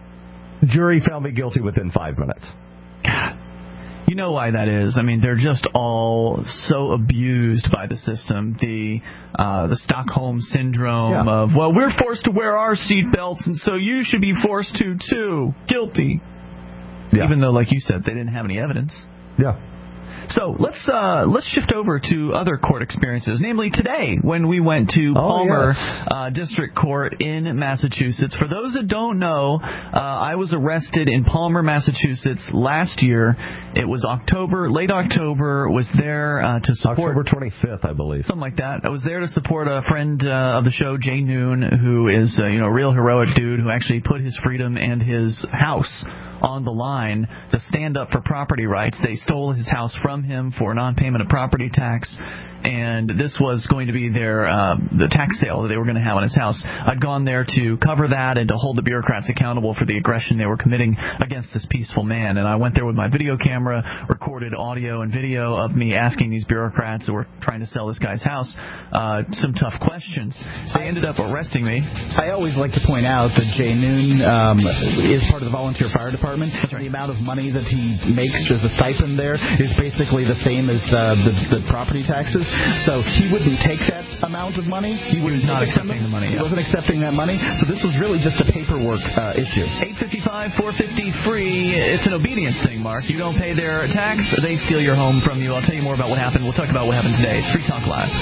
Jury found me guilty within five minutes. God. You know why that is. I mean, they're just all so abused by the system. The uh, the Stockholm Syndrome yeah. of, well, we're forced to wear our seatbelts, and so you should be forced to, too. Guilty. Yeah. Even though, like you said, they didn't have any evidence. Yeah. So let's uh, let's shift over to other court experiences, namely today when we went to oh, Palmer yes. uh, District Court in Massachusetts. For those that don't know, uh, I was arrested in Palmer, Massachusetts last year. It was October, late October. Was there uh, to support October twenty-fifth, I believe, something like that. I was there to support a friend uh, of the show, Jay Noon, who is uh, you know a real heroic dude who actually put his freedom and his house on the line to stand up for property rights. They stole his house from him for non-payment of property tax, and this was going to be their uh, the tax sale that they were going to have on his house. I'd gone there to cover that and to hold the bureaucrats accountable for the aggression they were committing against this peaceful man. And I went there with my video camera, recorded audio and video of me asking these bureaucrats who were trying to sell this guy's house uh, some tough questions. They ended up arresting me. I always like to point out that Jay Noon um, is part of the volunteer fire department. That's right. The amount of money that he makes as a stipend there is basically the same as uh, the, the property taxes. So he wouldn't take that amount of money. He was not accepting the money. He yeah. wasn't accepting that money. So this was really just a paperwork uh, issue. eight fifty-five, four fifty free. It's an obedience thing, Mark. You don't pay their tax, they steal your home from you. I'll tell you more about what happened. We'll talk about what happened today. It's Free Talk Live.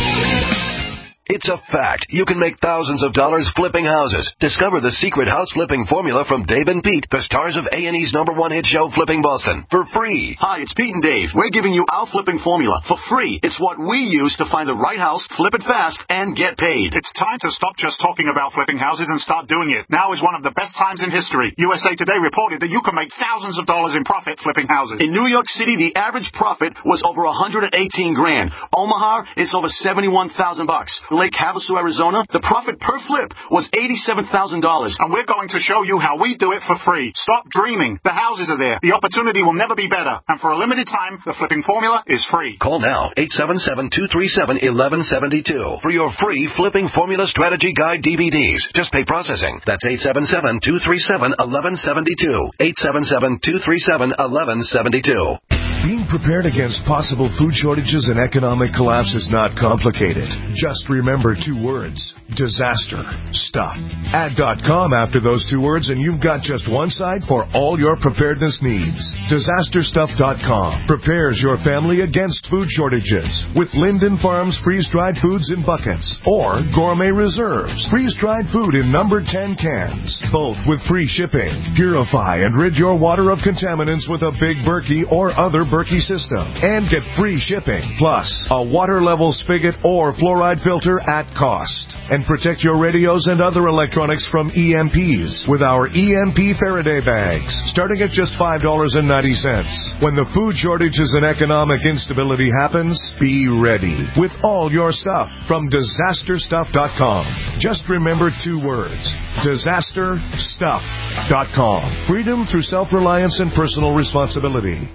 It's a fact. You can make thousands of dollars flipping houses. Discover the secret house flipping formula from Dave and Pete, the stars of A and E's number one hit show, Flipping Boston, for free. Hi, it's Pete and Dave. We're giving you our flipping formula for free. It's what we use to find the right house, flip it fast, and get paid. It's time to stop just talking about flipping houses and start doing it. Now is one of the best times in history. U S A Today reported that you can make thousands of dollars in profit flipping houses. In New York City, the average profit was over one hundred eighteen grand. Omaha, it's over seventy-one thousand bucks. Lake Havasu, Arizona, the profit per flip was eighty-seven thousand dollars. And we're going to show you how we do it for free. Stop dreaming. The houses are there. The opportunity will never be better. And for a limited time, the flipping formula is free. Call now, eight seven seven, two three seven, one one seven two for your free Flipping Formula Strategy Guide D V Ds. Just pay processing. That's eight seven seven, two three seven, one one seven two. eight seven seven, two three seven, one one seven two. Being prepared against possible food shortages and economic collapse is not complicated. Just remember two words: disaster stuff. Add .com after those two words and you've got just one site for all your preparedness needs. disaster stuff dot com prepares your family against food shortages with Linden Farms freeze-dried foods in buckets or Gourmet Reserves freeze-dried food in number ten cans, both with free shipping. Purify and rid your water of contaminants with a Big Berkey or other Berkey system and get free shipping, plus a water level spigot or fluoride filter at cost. And protect your radios and other electronics from E M Ps with our E M P Faraday bags, starting at just five dollars and ninety cents. When the food shortages and economic instability happens, be ready with all your stuff from disaster stuff dot com. Just remember two words, disaster stuff dot com. Freedom through self-reliance and personal responsibility.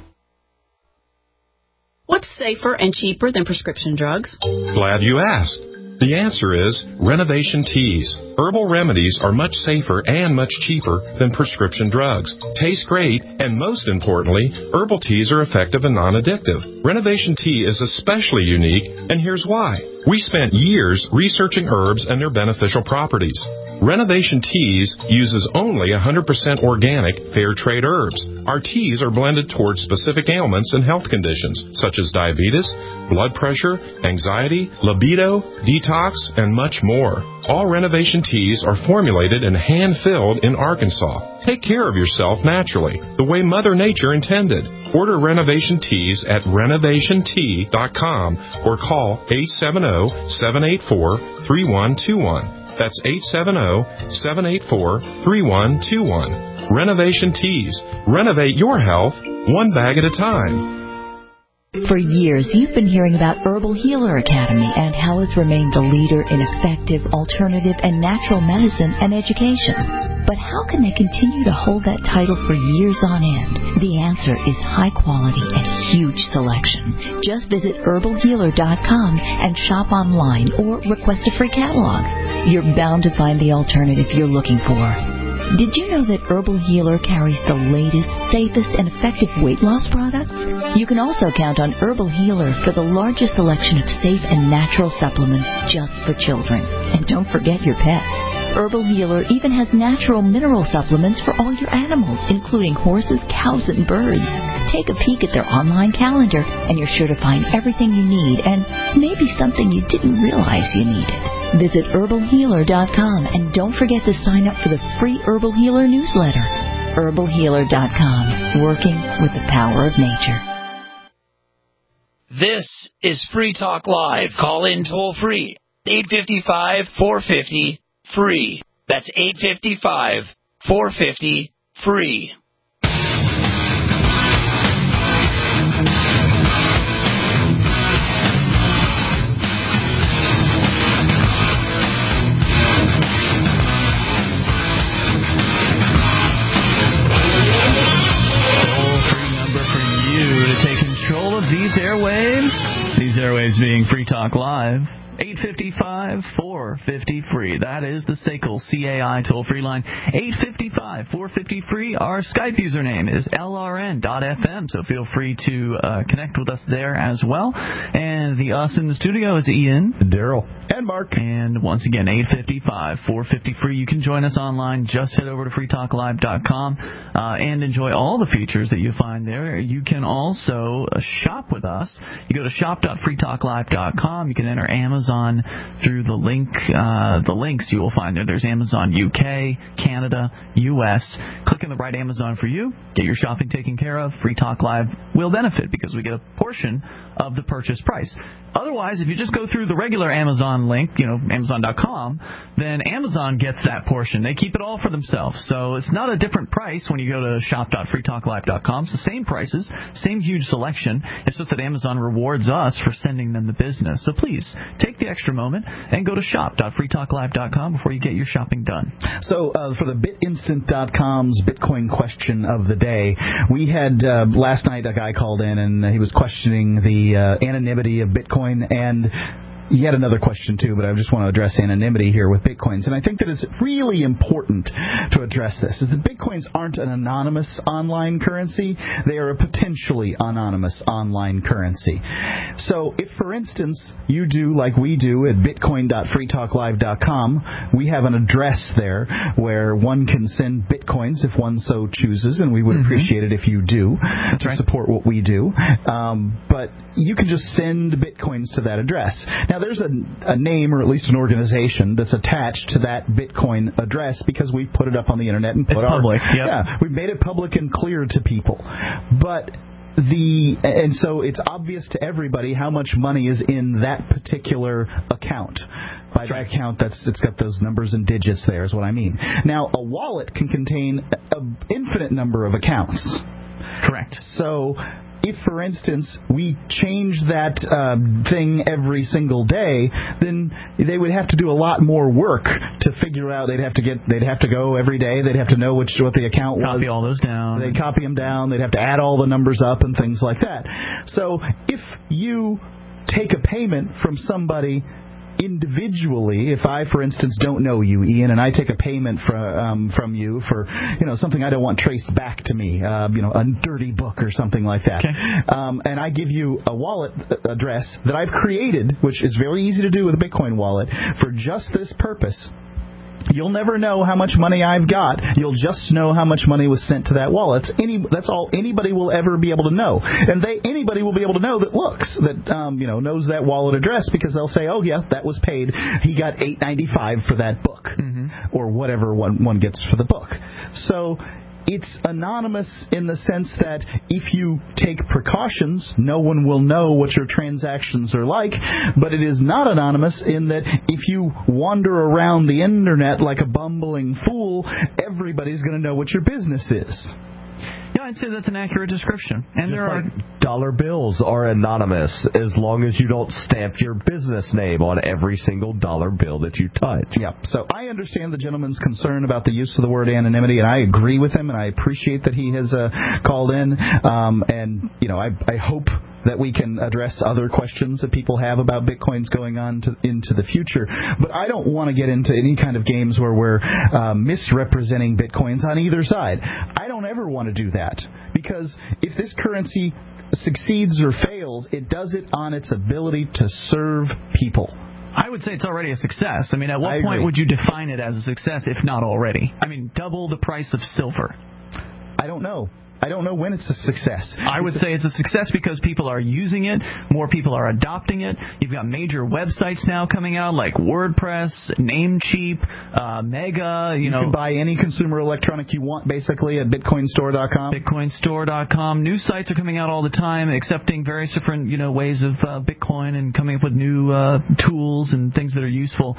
What's safer and cheaper than prescription drugs? Glad you asked. The answer is Renovation Teas. Herbal remedies are much safer and much cheaper than prescription drugs. Taste great, and most importantly, herbal teas are effective and non-addictive. Renovation Tea is especially unique, and here's why. We spent years researching herbs and their beneficial properties. Renovation Teas uses only one hundred percent organic, fair trade herbs. Our teas are blended towards specific ailments and health conditions, such as diabetes, blood pressure, anxiety, libido, detox, and much more. All Renovation Teas are formulated and hand-filled in Arkansas. Take care of yourself naturally, the way Mother Nature intended. Order Renovation Teas at renovation tea dot com or call eight seven zero, seven eight four, three one two one. That's eight seven zero, seven eight four, three one two one. Renovation Teas. Renovate your health one bag at a time. For years, you've been hearing about Herbal Healer Academy and how it's remained the leader in effective, alternative, and natural medicine and education. But how can they continue to hold that title for years on end? The answer is high quality and huge selection. Just visit herbal healer dot com and shop online or request a free catalog. You're bound to find the alternative you're looking for. Did you know that Herbal Healer carries the latest, safest, and effective weight loss products? You can also count on Herbal Healer for the largest selection of safe and natural supplements just for children. And don't forget your pets. Herbal Healer even has natural mineral supplements for all your animals, including horses, cows, and birds. Take a peek at their online calendar, and you're sure to find everything you need and maybe something you didn't realize you needed. Visit herbal healer dot com and don't forget to sign up for the free Herbal Healer newsletter. herbal healer dot com, working with the power of nature. This is Free Talk Live. Call in toll free. eight five five, four five zero, free. That's eight five five, four five zero, free. These airwaves, these airwaves being Free Talk Live, eight five five, four five zero, free. That is the S A C L C A I toll-free line, eight five five, four five zero, free. Our Skype username is L R N dot F M, so feel free to uh, connect with us there as well. And the us in the studio is Ian, Daryl, and Mark. And once again, eight five five, four five zero, free. You can join us online. Just head over to free talk live dot com uh, and enjoy all the features that you find there. You can also uh, shop with us. You go to shop dot free talk live dot com. You can enter Amazon through the link, uh, the links you will find there. There's Amazon U K, Canada, U S. Click on the right Amazon for you. Get your shopping taken care of. Free Talk Live will benefit because we get a portion of the purchase price. Otherwise, if you just go through the regular Amazon link, you know, amazon dot com, then Amazon gets that portion. They keep it all for themselves. So it's not a different price when you go to shop dot free talk live dot com. It's the same prices, same huge selection. It's just that Amazon rewards us for sending them the business. So please, take the extra moment and go to shop dot free talk live dot com before you get your shopping done. So uh, for the bit instant dot com's Bitcoin question of the day, we had uh, last night a guy called in and he was questioning the uh, anonymity of Bitcoin, and yet another question, too, but I just want to address anonymity here with Bitcoins. And I think that it's really important to address this, is that Bitcoins aren't an anonymous online currency. They are a potentially anonymous online currency. So if, for instance, you do like we do at bitcoin dot free talk live dot com, we have an address there where one can send Bitcoins if one so chooses, and we would mm-hmm. appreciate it if you do That's to right. support what we do. Um, but you can just send Bitcoins to that address. Now, there's a, a name, or at least an organization, that's attached to that Bitcoin address because we put it up on the internet and put it's our public. Yep. Yeah, we've made it public and clear to people. But the and so it's obvious to everybody how much money is in that particular account. By that account, that's it's got those numbers and digits there is what I mean. Now, a wallet can contain an infinite number of accounts. Correct. So if, for instance, we change that uh, thing every single day, then they would have to do a lot more work to figure out. They'd have to get. They'd have to go every day. They'd have to know which what the account was. Copy all those down. They'd copy them down. They'd have to add all the numbers up and things like that. So if you take a payment from somebody individually, if I, for instance, don't know you, Ian, and I take a payment from um, from you for, you know, something I don't want traced back to me, uh, you know, a dirty book or something like that, okay. um, and I give you a wallet address that I've created, which is very easy to do with a Bitcoin wallet, for just this purpose. You'll never know how much money I've got. You'll just know how much money was sent to that wallet. That's, any, that's all anybody will ever be able to know. And they anybody will be able to know that looks, that um, you know, knows that wallet address, because they'll say, oh, yeah, that was paid. He got eight ninety-five for that book, mm-hmm. or whatever one, one gets for the book. So it's anonymous in the sense that if you take precautions, no one will know what your transactions are like, but it is not anonymous in that if you wander around the internet like a bumbling fool, everybody's going to know what your business is. Yeah, I'd say that's an accurate description. And Just there like are dollar bills are anonymous as long as you don't stamp your business name on every single dollar bill that you touch. Yeah. So I understand the gentleman's concern about the use of the word anonymity, and I agree with him, and I appreciate that he has uh, called in. Um, and you know, I, I hope that we can address other questions that people have about Bitcoins going on to, into the future. But I don't want to get into any kind of games where we're uh, misrepresenting Bitcoins on either side. I don't ever want to do that, because if this currency succeeds or fails, it does it on its ability to serve people. I would say it's already a success. I mean, at what I point agree. would you define it as a success, if not already? I mean, double the price of silver. I don't know. I don't know when it's a success. I would say it's a success because people are using it, more people are adopting it. You've got major websites now coming out like WordPress, Namecheap, uh, Mega. You, you know, can buy any consumer electronic you want basically at bitcoin store dot com. bitcoin store dot com. New sites are coming out all the time, accepting various different you know ways of uh, Bitcoin and coming up with new uh, tools and things that are useful.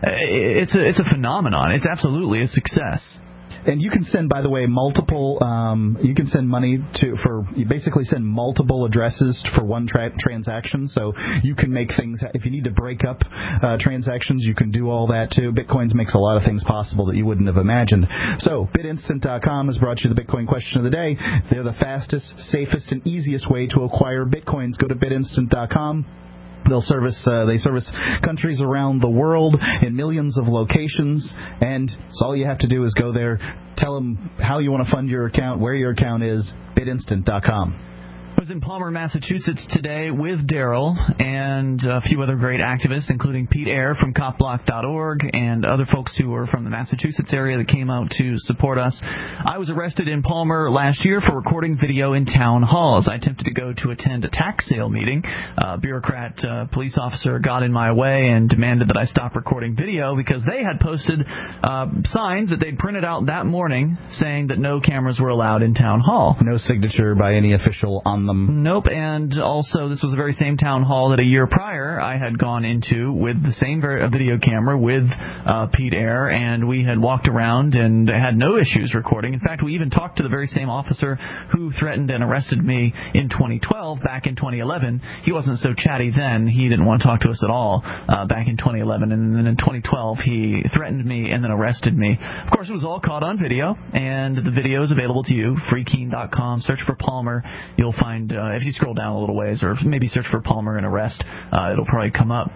It's a it's a phenomenon. It's absolutely a success. And you can send, by the way, multiple. Um, you can send money to for you basically send multiple addresses for one tra- transaction. So you can make things. If you need to break up uh, transactions, you can do all that too. Bitcoins makes a lot of things possible that you wouldn't have imagined. So bit instant dot com has brought you the Bitcoin question of the day. They're the fastest, safest, and easiest way to acquire Bitcoins. Go to bit instant dot com. They'll service. Uh, they service countries around the world in millions of locations, and so all you have to do is go there, tell them how you want to fund your account, where your account is, bit instant dot com. I was in Palmer, Massachusetts today with Daryl and a few other great activists, including Pete Eyre from cop block dot org and other folks who were from the Massachusetts area that came out to support us. I was arrested in Palmer last year for recording video in town halls. I attempted to go to attend a tax sale meeting. A bureaucrat uh, police officer got in my way and demanded that I stop recording video because they had posted uh, signs that they'd printed out that morning saying that no cameras were allowed in town hall. No signature by any official on them. Nope, and also this was the very same town hall that a year prior I had gone into with the same video camera with uh, Pete Eyre, and we had walked around and had no issues recording. In fact, we even talked to the very same officer who threatened and arrested me in twenty twelve back in twenty eleven. He wasn't so chatty then. He didn't want to talk to us at all uh, back in twenty eleven, and then in twenty twelve he threatened me and then arrested me. Of course, it was all caught on video, and the video is available to you, free keen dot com. Search for Palmer. You'll find Uh, if you scroll down a little ways, or maybe search for Palmer and arrest, uh, it'll probably come up.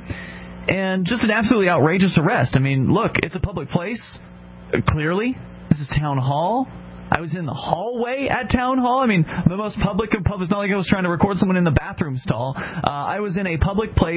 And just an absolutely outrageous arrest. I mean, look, it's a public place, uh, clearly. This is town hall. I was in the hallway at town hall. I mean, the most public of public. It's not like I was trying to record someone in the bathroom stall. Uh, I was in a public place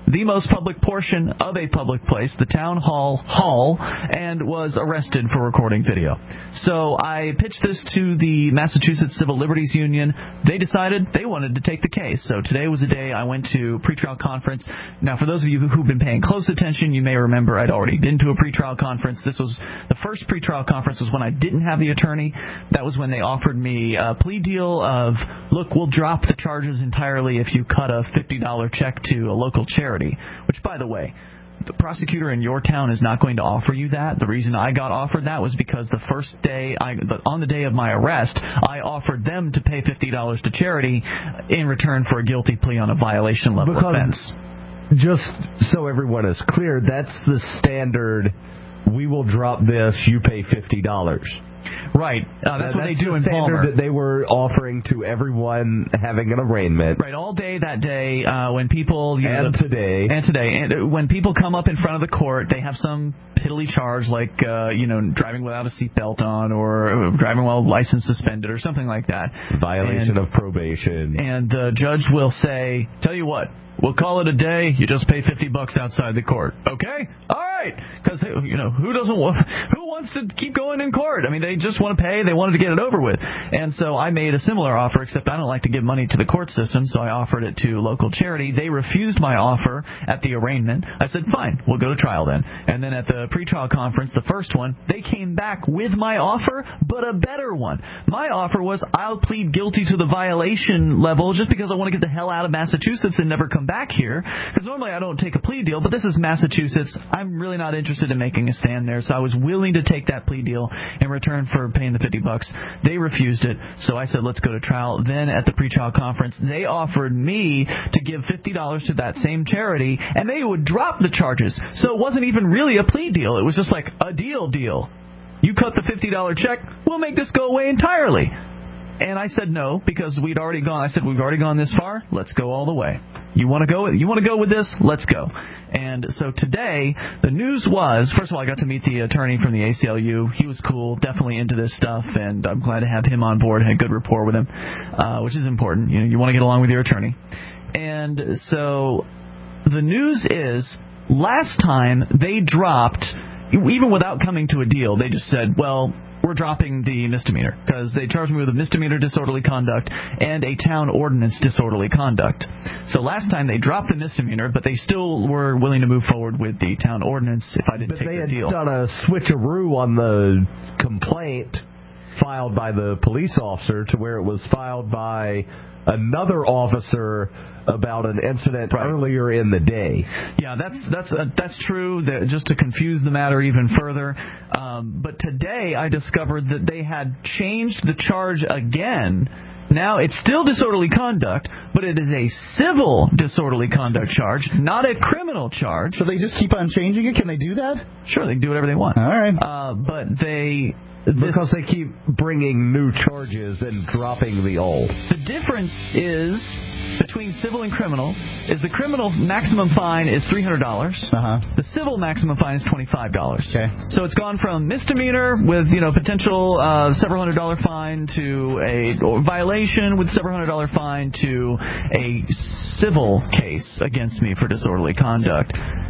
the most public portion of a public place, the town hall hall, and was arrested for recording video. So I pitched this to the Massachusetts Civil Liberties Union. They decided they wanted to take the case. So today was a day I went to pretrial conference. Now, for those of you who've been paying close attention, you may remember I'd already been to a pretrial conference. This was the first pretrial conference was when I didn't have the attorney. That was when they offered me a plea deal of, look, we'll drop the charges entirely if you cut a fifty dollars check to a local charity, which, by the way, the prosecutor in your town is not going to offer you that. The reason I got offered that was because the first day, I, on the day of my arrest, I offered them to pay fifty dollars to charity in return for a guilty plea on a violation level because offense. Just so everyone is clear, that's the standard, we will drop this, you pay fifty dollars. Right. Uh, that's uh, what that's they do the in standard Palmer. that they were offering to everyone having an arraignment. Right. All day that day, uh, when people you know, and the, today and today, and when people come up in front of the court, they have some piddly charge like uh, you know driving without a seatbelt on or driving while license suspended or something like that. Violation and, of probation. And the judge will say, "Tell you what, we'll call it a day. You just pay fifty bucks outside the court." Okay. All right. Because you know who doesn't want who wants to keep going in court? I mean, they just want to pay. They wanted to get it over with. And so I made a similar offer, except I don't like to give money to the court system, so I offered it to local charity. They refused my offer at the arraignment. I said, fine, we'll go to trial then. And then at the pretrial conference, the first one, they came back with my offer, but a better one. My offer was I'll plead guilty to the violation level just because I want to get the hell out of Massachusetts and never come back here. Because normally I don't take a plea deal, but this is Massachusetts. I'm really not interested in making a stand there, so I was willing to take that plea deal in return for paying the fifty bucks. They refused it, so I said, let's go to trial. Then at the pretrial conference, they offered me to give fifty dollars to that same charity, and they would drop the charges. So it wasn't even really a plea deal. It was just like a deal deal. You cut the fifty dollars check, we'll make this go away entirely. And I said no, because we'd already gone. I said, we've already gone this far. Let's go all the way. You want to go? You want to go with this? Let's go. And so today, the news was, first of all, I got to meet the attorney from the A C L U. He was cool, definitely into this stuff, and I'm glad to have him on board. Had a good rapport with him, uh, which is important. You know, you want to get along with your attorney. And so the news is, last time they dropped, even without coming to a deal, they just said, well, we're dropping the misdemeanor because they charged me with a misdemeanor disorderly conduct and a town ordinance disorderly conduct. So last time they dropped the misdemeanor, but they still were willing to move forward with the town ordinance if I didn't but take they the had deal. done a switcheroo on the complaint filed by the police officer to where it was filed by another officer about an incident right. earlier in the day. Yeah, that's that's uh, that's true. That, just to confuse the matter even further. Um, but today I discovered that they had changed the charge again. Now it's still disorderly conduct, but it is a civil disorderly conduct charge, not a criminal charge. So they just keep on changing it? Can they do that? Sure, they can do whatever they want. All right. Uh, but they... This, because they keep bringing new charges and dropping the old. The difference is between civil and criminal is the criminal maximum fine is three hundred dollars. Uh-huh. The civil maximum fine is twenty-five dollars. Okay. So it's gone from misdemeanor with, you know, potential uh, several hundred dollar fine to a or violation with several hundred dollar fine to a civil case against me for disorderly conduct.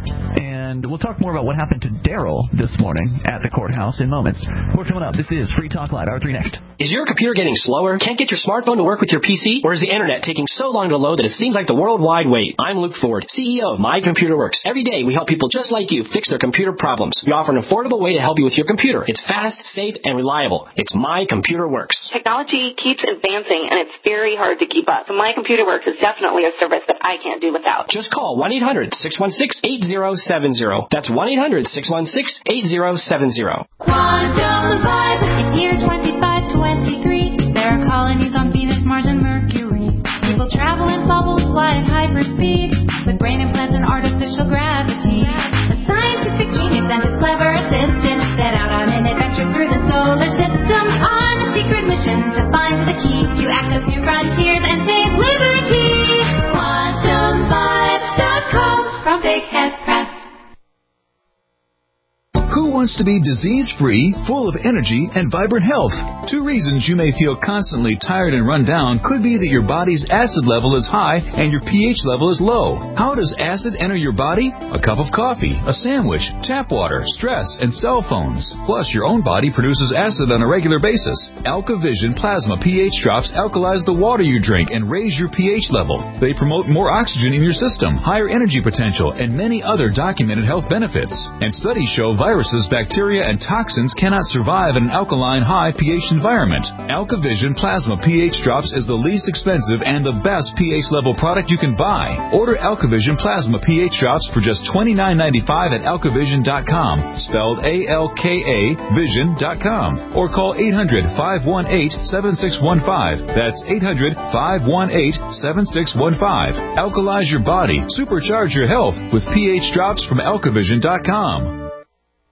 And we'll talk more about what happened to Daryl this morning at the courthouse in moments. We're coming up. This is Free Talk Live, Hour three next. Is your computer getting slower? Can't get your smartphone to work with your P C? Or is the internet taking so long to load that it seems like the worldwide wait? I'm Luke Ford, C E O of My Computer Works. Every day we help people just like you fix their computer problems. We offer an affordable way to help you with your computer. It's fast, safe, and reliable. It's My Computer Works. Technology keeps advancing, and it's very hard to keep up. So My Computer Works is definitely a service that I can't do without. Just call one eight hundred six one six eight zero seven zero. That's one eight hundred six one six eight zero seven zero. Quantum Vibe, it's year twenty-five twenty-three. There are colonies on Venus, Mars, and Mercury. People travel in bubbles, fly at hyperspeed, with brain implants and artificial gravity. A scientific genius and his clever assistant set out on an adventure through the solar system on a secret mission to find the key to access new frontiers and save liberty. quantum vibe dot com from Big Head Press. Who wants wants to be disease-free, full of energy, and vibrant health. Two reasons you may feel constantly tired and run down could be that your body's acid level is high and your pH level is low. How does acid enter your body? A cup of coffee, a sandwich, tap water, stress, and cell phones. Plus, your own body produces acid on a regular basis. AlkaVision Plasma pH drops alkalize the water you drink and raise your pH level. They promote more oxygen in your system, higher energy potential, and many other documented health benefits. And studies show viruses, bacteria, and toxins cannot survive in an alkaline high pH environment. AlkaVision Plasma pH drops is the least expensive and the best pH level product you can buy. Order AlkaVision Plasma pH drops for just twenty-nine ninety-five at alkavision dot com, spelled A L K A vision dot com, or call eight hundred, five one eight, seven six one five. That's eight hundred, five one eight, seven six one five. Alkalize your body, supercharge your health with pH drops from alkavision dot com.